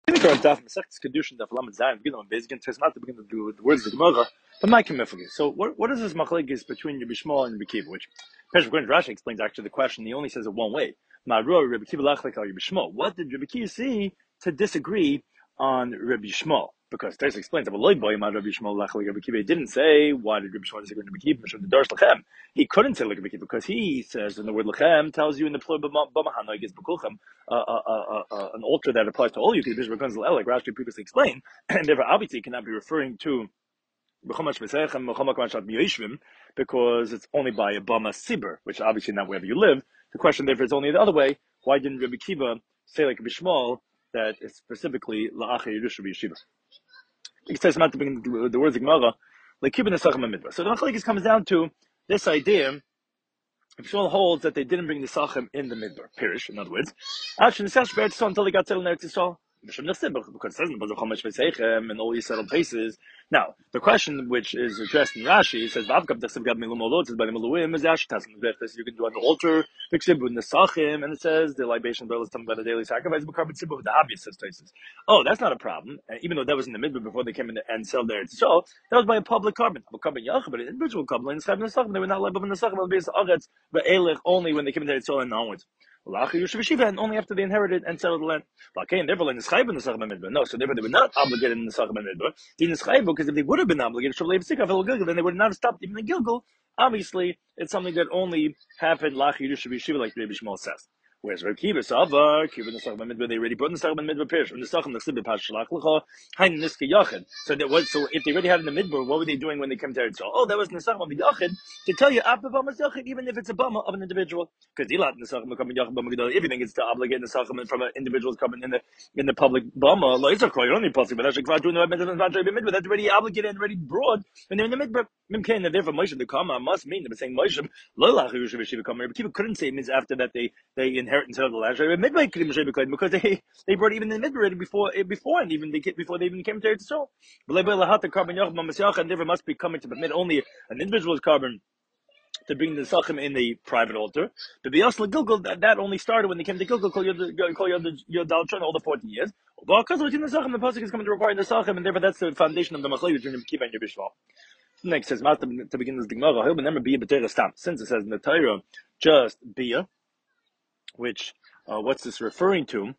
So what is this machlekes between Rabbi Shmuel and Rabbi Kiva? Which Rashi explains actually the question. He only says it one way. What did Rabbi Kiva see to disagree on Rabbi Shmuel? Because Taisa explains that Rabbi Kiva didn't say why did Rabbi Shmuel disagree with Rabbi Kiva. He couldn't say Rabbi Kiva because he says in the word lechem tells you in the plural an altar that applies to all you people, like Rashi previously explained, and therefore obviously cannot be referring to because it's only by a bama sibur, which obviously not wherever you live. The question therefore is only the other way. Why didn't Rabbi Kiva say like Rabbi Shmuel that it's specifically la'achar yirush Rabbi Yeshiva? He says not to bring the words of Gemara like Kiva nesachim midbar. So the machlekes comes down to this idea. If Shmuel holds that they didn't bring the Sachem in the Midbar, Pirish, in other words, actually, until they got settled in Eretz Yisrael, because it says in all these settled places. Now, the question which is addressed in Rashi says, you can do on the altar, and it says the libation is talking about the daily sacrifice, but carbon sibur with the obvious says. Oh, that's not a problem. And even though that was in the Midbar before they came in and settled there, so that was by a public carbon. But an individual carbon, they were not liable in the Sachem, but only when they came into Eretz and onwards. And only after they inherited and settled the land. No, so therefore they were not obligated in the Sachem Midbar. Because if they would have been obligated, then they would not have stopped even in Gilgal. Obviously, it's something that only happened like Rabbi Shmuel says. Whereas Rabbi Kiva Savar, Kiva the Sachem Midbar, they already brought the Sachem Midbar Pirish from the Sachem the Sibbe Pash Shalach Lecha Hein Niska Yachid. So that was if they already had in the Midbar, what were they doing when they came to Eretz? Oh, that was in the Sachem of the Yachid to tell you Abba Bama Yachid, even if it's a Bama of an individual, because Ilat in the Sachem becoming Yachid Bama Gedol, everything is to obligate the Sachem from an individual's coming in the public Bama. Lo Yitzchak You're only possible, but actually doing the Midbar. That's already obligated and already broad when they're in the Midbar. Mimkain and therefore Moshe the Kama must mean they were saying Moshe Lo Lach Yerusha V'Shiva Kama. Rabbi Kiva couldn't say it means after that they inherit and settle the land. Because they brought even the Midbar before and even before they even came to Eretz Yisrael. And therefore must be coming to permit only an individual's carbon to bring the Sachem in the private altar. But B'yas Gilgal, that only started when they came to Gilgal, call your Daltron all the 40 years. Because within the Sachem, the Pasuk is coming to require the Sachem, and therefore that's the foundation of the Machlei between Rabbi Kiva and Rabbi Shmuel. Next says, to begin this Gemara, he'll never be a B'terah Stam. Since it says in the Torah, just Bia, which, what's this referring to?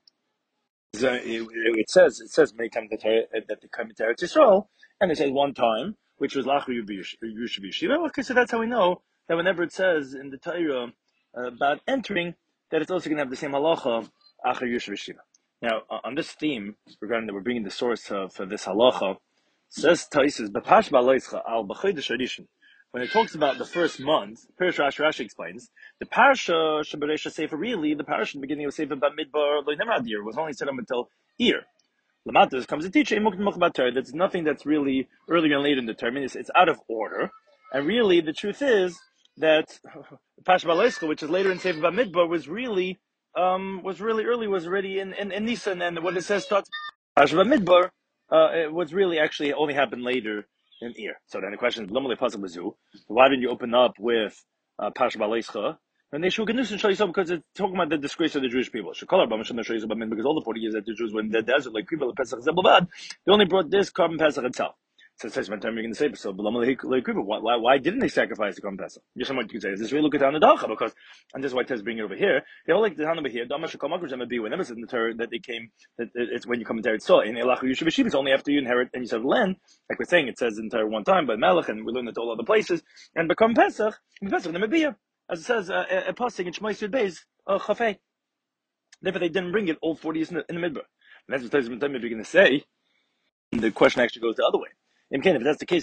It says many times that they come into Eretz Yisrael, and it says one time, which was Lach Yushav Yeshiva. Okay, so that's how we know that whenever it says in the Torah about entering, that it's also going to have the same halacha, Achar Yushav Yeshiva. Now, on this theme, regarding that we're bringing the source for this halacha, says Taisus, B'pash Ba'aloischa al B'chodesh Harishon. When it talks about the first month, Rashi explains, the parasha Shabaresha Sefer, really, the parasha in the beginning of Sefer Bamidbar Loinemad was only set up until Ear. Lamatas comes to teach that's nothing that's really earlier and later in the term. It's out of order. And really, the truth is that Pasha Ba'aloischa, which is later in Sefer Bamidbar, was really early, was already in Nisan, and what it says starts Pasha Bamidbar. It was really actually only happened later in Ear. So then the question is, why didn't you open up with Pasha Ba'aloischa? And they should because it's talking about the disgrace of the Jewish people. Because all the 40 years that the Jews were in the desert, like people Pesach Zebulbad, they only brought this carbon Pesach itself. So it says one time you're going to say, so why didn't they sacrifice the carbon Pesach? Just what you can say is this really look at the Dacha, because and this is why Tez bringing it over here. They all like the hand over here. Whenever it's in the Torah that they came, that it's when you come into Eretz Yisrael. In Elach Yushav Yeshiva, it's only after you inherit and you settle land. Like we're saying, it says in Torah one time by Melech, and we learn it all other places. And become Pesach, Pesach Nemebiyah. As it says, a passing in Shmos Yud Beis, Chafei. Therefore, they didn't bring it all 40 years in the Midbar. And that's what Tez you're going to say. The question actually goes the other way. If that's the case,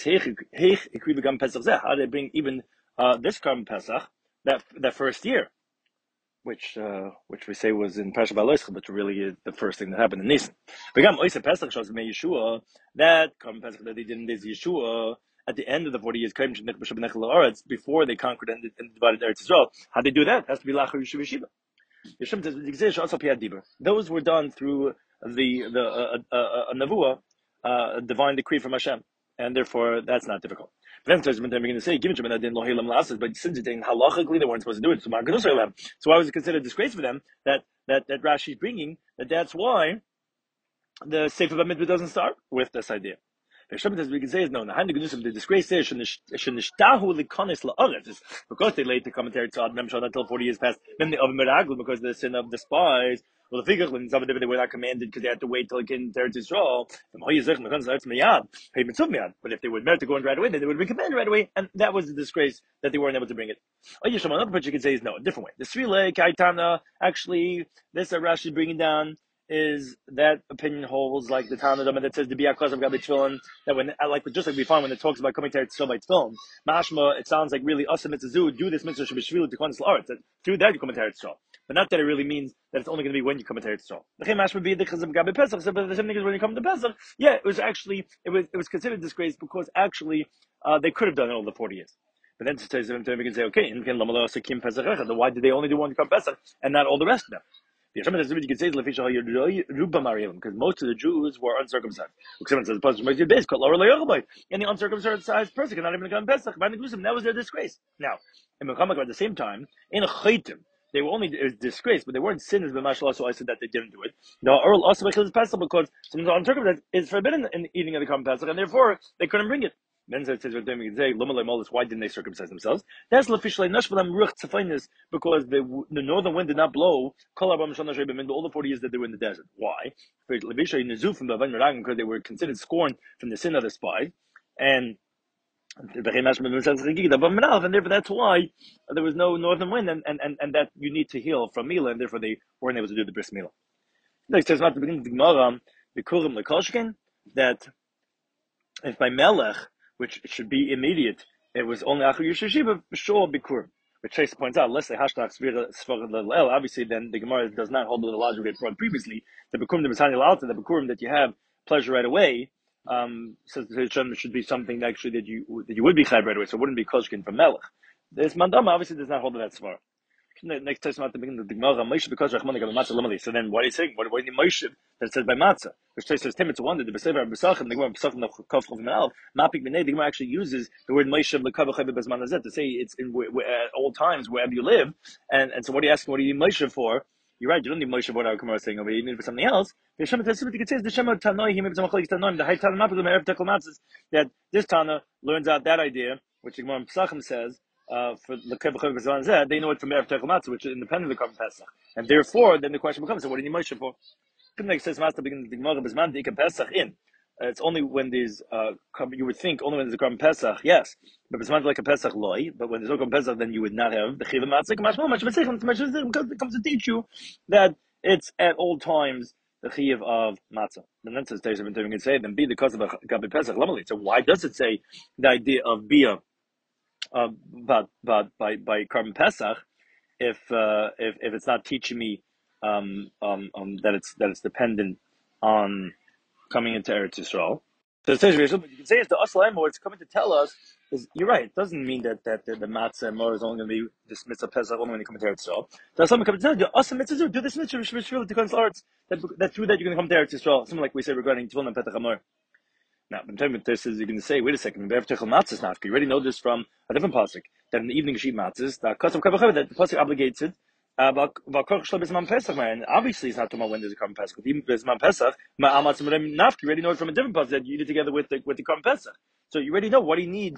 how do they bring even this carbon Pesach that first year, which we say was in Pasha Ba'aloischa, but really is the first thing that happened in Nisan. Pesach shows me Yeshua, that carbon Pesach that they did in this Yeshua at the end of the 40 years, before they conquered and divided Eretz Yisrael. How they do that? It has to be Lachar Yushav Yeshiva. Yeshiva also Piyad Dibur. Those were done through the Nevuah, a divine decree from Hashem. And therefore, that's not difficult. But then we're going to say, but since it's halachically they weren't supposed to do it, so why was it considered a disgrace for them that Rashi's bringing? That's why the Sefer Bamidbar doesn't start with this idea. The Shabbat, we can say, is no. The disgrace there shenishtahu likonis la'aretz is because they laid the commentary to Adam Shad until 40 years passed. Then the Avim Meragl because of the sin of the spies. Well, the figure when they were not commanded because they had to wait till it came to Israel. But if they were meant to go in right away, then they would be commanded right away, and that was the disgrace that they weren't able to bring it. Another part you could say is no, a different way. The Srile Kaitana actually this Rashi bringing down is that opinion holds like the Tanna that says the Biyakas of Gabi Tefillin that when just like we find when it talks about coming to Eretz Yisrael by Tefillin, Mashma it sounds like really Asa Mitzvah do this mitzvah Shebishvilu to Konis La'aretz that through that you come to Eretz Yisrael, but not that it really means that it's only going to be when you come to Eretz Yisrael. The same Mashma be the Chazam Gabi Pesach, but the same thing is when you come to Pesach. Yeah, it was considered disgrace because actually they could have done it all the 40 years. But then we can say, okay, why did they only do one Korban Pesach and not all the rest of them? Because most of the Jews were uncircumcised. And the uncircumcised person cannot even become Pesach. That was their disgrace. Now, in Muhammad at the same time, in a chaytim, they were only disgraced, but they weren't sinners. But mashallah, so I said that they didn't do it. Now, Earl also because Pesach because someone uncircumcised is forbidden in eating of the Korban Pesach, and therefore they couldn't bring it. Then it says, why didn't they circumcise themselves? That's because the northern wind did not blow all the 40 years that they were in the desert. Why? Because they were considered scorned from the sin of the spy. And therefore that's why there was no northern wind and that you need to heal from Mila, and therefore they weren't able to do the bris Mila. Next says not the beginning of the Gemara, the Kurim Lekoshkin, that if by Melech, which should be immediate, it was only Achar Yushishiva, sure Bikurim. Which Chase points out, let's say hashtag Svira obviously then the Gemara does not hold the logic we had brought previously. The Bikurim, the Masani Lalta, the Bikurim that you have pleasure right away, says the Hashem should be something actually that you would be chayv right away, so it wouldn't be Koshkin from Melech. This Mandama obviously does not hold that Svara. Next time at the beginning of the Gemara, Moshe because Rachman got matzah lamali. So then, what are you saying? What do you need Moshe that says by matzah? Which says Tim, it's a wonder. The Besefer Besachim, the Gemara Besachim the Kaf Chav Menal, Mapik Bnei. The Gemara actually uses the word Moshe l'Kav Chav Bezman Hazet to say it's in at all times wherever you live. And so, what are you asking? What do you need Moshe for? You're right. You don't need Moshe for what our Gemara is saying over here. You need it for something else. The Shema Tesivit it says the Shema Tanoi Him Ibn Zamachalik Tanoim. The High Tana Mapik the Me'erev Tekel Matzahs that this Tana learns out that idea, which the Gemara Besachim says. For the Kev they know it from Erev Techel Matzah, which is independent of the Korban Pesach, and therefore, then the question becomes: so what do you need Moshe for? Says Master begins the Gemara Bezman Deika Pesach in. It's only when there's you would think only when there's a Korban Pesach, yes, but Bezman like a Pesach loy. But when there's no Korban Pesach, then you would not have the Chiv Matzah. It comes to teach you that it's at all times the Chiv of Matzah. And then says Teisha Ben can say then be the cause of a Gabi Pesach Lamali. So why does it say the idea of Bia? But by Korban Pesach, if it's not teaching me that it's dependent on coming into Eretz Yisrael. So it says, but you can say it's the Asalaim, what it's coming to tell us is you're right. It doesn't mean that the matzah and more is only going to be this mitzvah Pesach only when you come to Eretz Yisrael. So Asalaim comes to tell you, Asalaim mitzvah, do this mitzvah to come to Eretz. That through that you're going to come to Eretz Yisrael. Something like we say regarding Tefillin and Petach Hamor. Now, I'm telling you this is you're going to say, wait a second, you already know this from a different pasuk that in the evening sheet matzahs, that the pasuk obligates it. And obviously, it's not talking about when there's a Korban Pesach. Even Bisman Pesach, you already know it from a different pasuk that you did together with the Korban Pesach. So you already know what do you need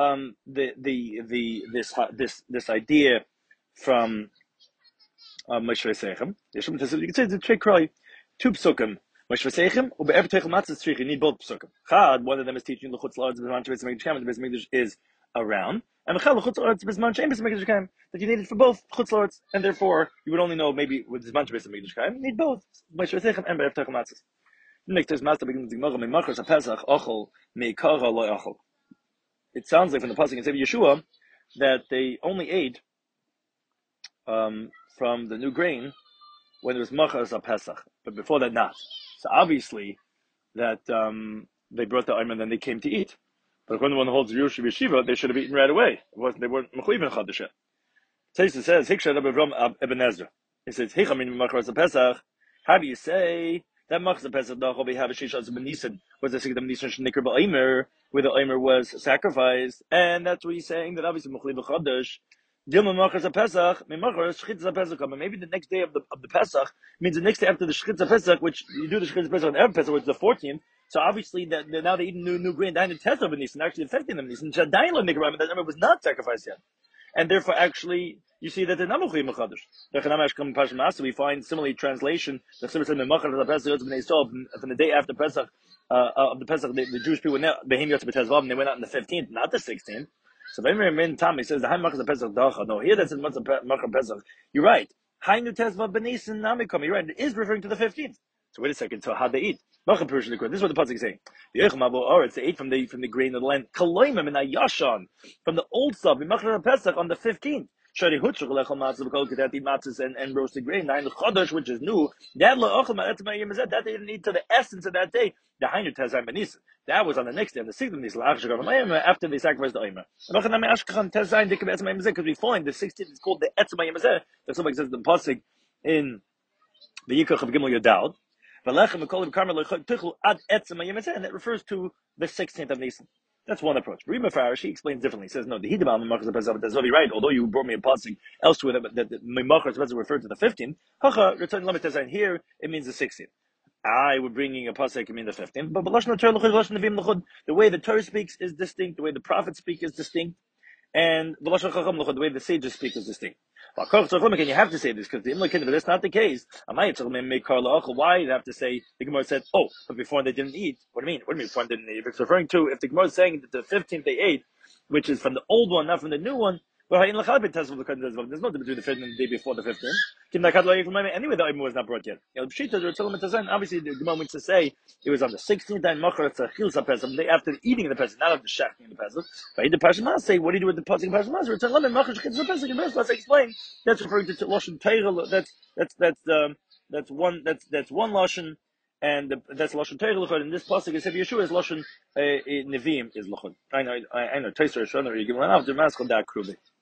this idea from Moshe Seichem. You can say it's a trick cry, two psukim. Moshe Seichem, ube'ev techel matzah tzrich. You need both psukim. Chad, one of them is teaching the chutz la'aretz b'zman she'beis hamikdash came, the beis hamikdash is around, and chad l'chutz la'aretz b'zman she'beis hamikdash came, that you need it for both chutz la'aretz, and therefore you would only know maybe with b'zman she'beis hamikdash came. You need both Moshe Seichem and be'ev techel matzah. Next, there's master begins the gemara me'machos ha'pesach ochel me'ikara lo ochel. It sounds like from the pasuk in Sefer Yeshua that they only ate from the new grain when there was machos ha'pesach, but before that not. So obviously that they brought the ayman and then they came to eat. But when the one holds Yerush Yeshiva, they should have eaten right away. They weren't mechuyev in Chadashah. Taisa says, Hiksha Rabbi Avram Ibn Ezra. He says, Hichamin Machras Pesach. How do you say that Machras Pesach Dachol we have a Shisha Ben Nisan was the Sigdam Nisan Shnikr Ba'Aimer, where the Aimer was sacrificed, and that's what he's saying that obviously mechuyev Chadash Dilma Machas Pesach, Mimachas Shchitza Pesach. But maybe the next day of the Pesach means the next day after the Shchitza Pesach, which you do the Shchitza Pesach on Erev Pesach, which is the 14th. So obviously that now they eat new grain. They had a test of Nisan, actually affecting them. Nisan Shadayin Lo Nikarayim, that number was not sacrificed yet, and therefore actually you see that they're not Mechuy Mechadash. The Chanamash come Pashim Master. We find similarly translation. The Chassidus said Mimachas Pesach Bnei Yisrael from the day after Pesach of the Pesach. The Jewish people went out Behim Yotz B'Tezvav, and they went out on the 15th, not the 16th. So when Tommy says the Haim Machas Pesach Dacha, no, here that says Machas Pesach. You're right. Hainu Tezva Benisin Namikom. You're right. It is referring to the 15th. So wait a second. So how they eat? Machas Perush the This is what the pasuk is saying. The Yechim Abo Oretz. They ate from the grain of the land. Kaloimim and Ayashan from the old stuff. In Machas Pesach on the 15th. Shari Hutzuk Lechol Matzah because that eat matzahs and roasted grain. Nine Chodesh, which is new. That they didn't eat to the essence of that day. The Hainu Tezva Benisin. That was on the next day, on the 6th of Nisan, after they sacrificed the Omer. Because we find the 16th is called the Etzem HaYemazeh. That's what it says in the pasuk in the Yikach of Gimel Yodal. And that refers to the 16th of Nisan. That's one approach. Rima Farashi explains differently. He says, no, the Hidabal Mimachas Pesach, that's very right. Although you brought me a pasuk elsewhere that Mimachas Pesach referred to the 15th, Hacha, return Lamed Tezayin here, it means the 16th. I would bringing a pasuk in the 15th, but the way the Torah speaks is distinct, the way the prophets speak is distinct, and the way the sages speak is distinct. And you have to say this because the implication, but that's not the case. Why you have to say the Gemara said, oh, but before they didn't eat? What do you mean? What do you mean before they didn't eat? If it's referring to if the Gemara is saying that the 15th they ate, which is from the old one, not from the new one. There's no difference between the 15th and the day before the 15th. Anyway, the Omer was not brought yet. Obviously, the Gemara wants to say it was on the 16th and Machar Tzachil Pesach, the day after eating the Pesach, not after shachting the Pesach. But the Pashas say, what do you do with the pasuk in Pashas Mas? Return Lemon Machar Tzachil Pesach. And Pesach explain that's referring to Lashon Teirah. That's one Lashon. And that's Lashon Teirah. And this pasuk is Yeshua is Lashon Nevi'im is Lachon. I know. Taiser Shana. You give one out. The mask on that Krubi.